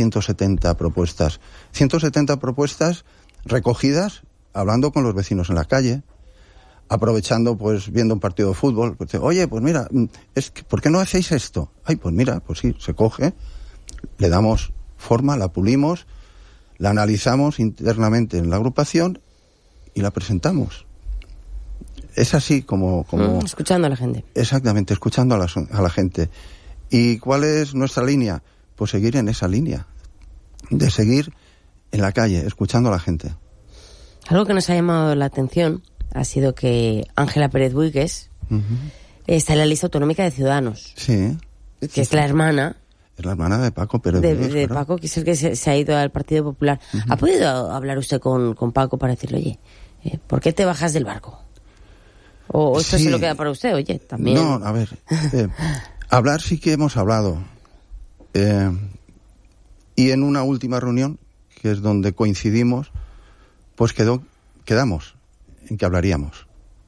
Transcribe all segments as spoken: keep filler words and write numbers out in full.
ciento setenta propuestas. ciento setenta propuestas recogidas hablando con los vecinos en la calle, aprovechando, pues, viendo un partido de fútbol. Pues, oye, pues mira, es que, ¿por qué no hacéis esto? Ay, pues mira, pues sí, se coge, le damos forma, la pulimos, la analizamos internamente en la agrupación y la presentamos. Es así como... como mm, escuchando a la gente. Exactamente, escuchando a la, a la gente. ¿Y cuál es nuestra línea? Pues seguir en esa línea, de seguir en la calle, escuchando a la gente. Algo que nos ha llamado la atención ha sido que Ángela Pérez Buigues uh-huh. está en la lista autonómica de Ciudadanos. Sí. Que sí, es sí. la hermana... Es la hermana de Paco Pérez de, Buigues. De claro. Paco, que es el que se, se ha ido al Partido Popular. Uh-huh. ¿Ha podido hablar usted con, con Paco para decirle, oye, eh, ¿por qué te bajas del barco? ¿O esto sí. se lo queda para usted? Oye, también... No, a ver, eh, hablar sí que hemos hablado. Eh, y en una última reunión, que es donde coincidimos, pues quedó, quedamos en que hablaríamos.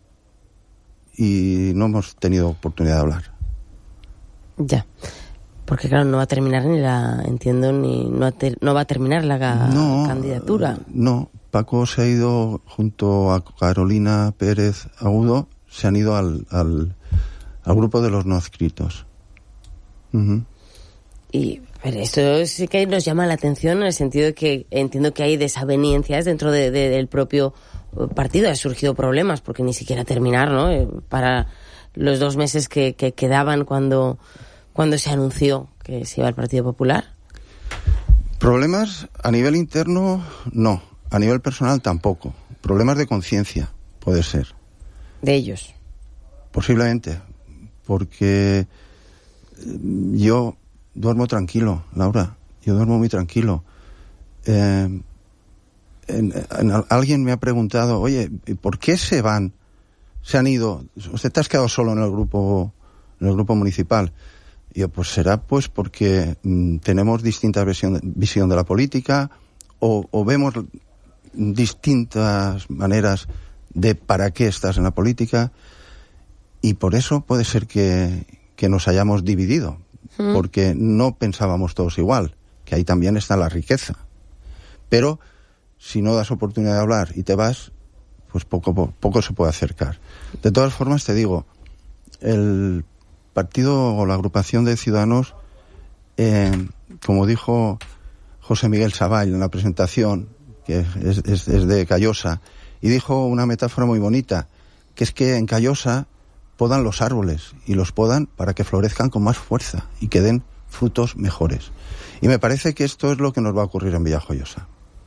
Y no hemos tenido oportunidad de hablar. Ya. Porque claro, no va a terminar ni la, entiendo, ni no, ter, no va a terminar la no, candidatura. No, Paco se ha ido junto a Carolina Pérez Agudo, se han ido al, al, al grupo de los no adscritos. Uh-huh. Y pero esto sí que nos llama la atención en el sentido de que entiendo que hay desavenencias dentro de, de, del propio partido. Han surgido problemas porque ni siquiera terminar, ¿no? Eh, para los dos meses que, que quedaban cuando... cuando se anunció que se iba al Partido Popular. Problemas a nivel interno, no. A nivel personal, tampoco. Problemas de conciencia, puede ser. ¿De ellos? Posiblemente. Porque yo duermo tranquilo, Laura. Yo duermo muy tranquilo. Eh, en, en, alguien me ha preguntado, oye, ¿por qué se van? Se han ido. ¿Usted te has quedado solo en el grupo, en el grupo municipal? Y yo, pues será pues porque mm, tenemos distinta visión, visión de la política o, o vemos distintas maneras de para qué estás en la política, y por eso puede ser que, que nos hayamos dividido, mm. porque no pensábamos todos igual, que ahí también está la riqueza. Pero si no das oportunidad de hablar y te vas, pues poco, poco se puede acercar. De todas formas, te digo, el partido o la agrupación de Ciudadanos, eh, como dijo José Miguel Savall en la presentación, que es, es, es de Callosa, y dijo una metáfora muy bonita, que es que en Callosa podan los árboles, y los podan para que florezcan con más fuerza y que den frutos mejores. Y me parece que esto es lo que nos va a ocurrir en Villajoyosa.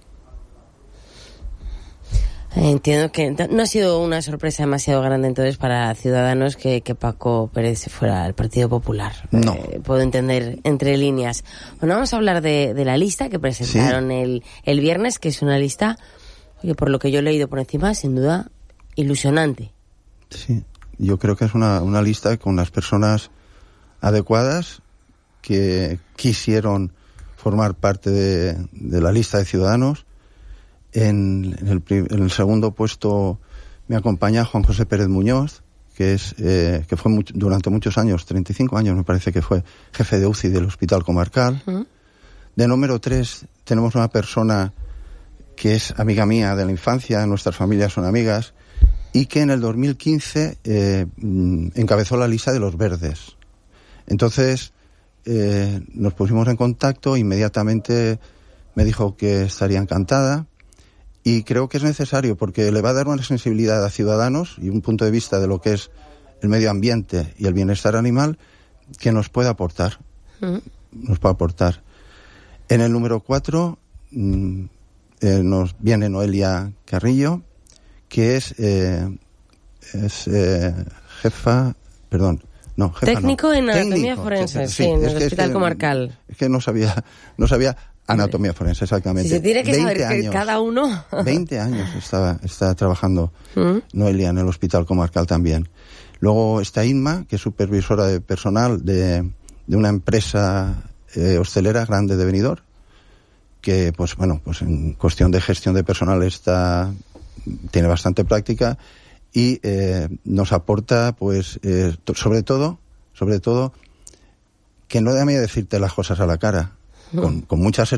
Entiendo que no ha sido una sorpresa demasiado grande entonces para Ciudadanos que, que Paco Pérez se fuera al Partido Popular. No. Eh, puedo entender entre líneas. Bueno, vamos a hablar de, de la lista que presentaron sí. el, el viernes, que es una lista, oye, por lo que yo he leído por encima, sin duda, ilusionante. Sí, yo creo que es una, una lista con las personas adecuadas que quisieron formar parte de, de la lista de Ciudadanos. En, en, el, en el segundo puesto me acompaña Juan José Pérez Muñoz, que es eh, que fue mucho, durante muchos años, treinta y cinco años me parece que fue, jefe de U C I del Hospital Comarcal. Uh-huh. De número tres tenemos una persona que es amiga mía de la infancia, nuestras familias son amigas, y que en el dos mil quince eh, encabezó la lista de los Verdes. Entonces eh, nos pusimos en contacto, inmediatamente me dijo que estaría encantada. Y creo que es necesario porque le va a dar una sensibilidad a Ciudadanos y un punto de vista de lo que es el medio ambiente y el bienestar animal que nos puede aportar. Mm. Nos puede aportar. En el número cuatro mmm, eh, nos viene Noelia Carrillo, que es, eh, es eh, jefa, perdón, no, jefa técnico no. en anatomía Técnico, forense, sí, sí, en el es que, Hospital es que, Comarcal. Es que no sabía, no sabía. Anatomía forense, exactamente. Si se tiene que saber años, que cada uno... veinte años está, está trabajando ¿Mm? Noelia en el Hospital Comarcal también. Luego está Inma, que es supervisora de personal de, de una empresa eh, hostelera grande de Benidorm, que, pues bueno, pues en cuestión de gestión de personal está, tiene bastante práctica y eh, nos aporta, pues, eh, sobre todo, sobre todo, que no déjame decirte las cosas a la cara, con, con mucha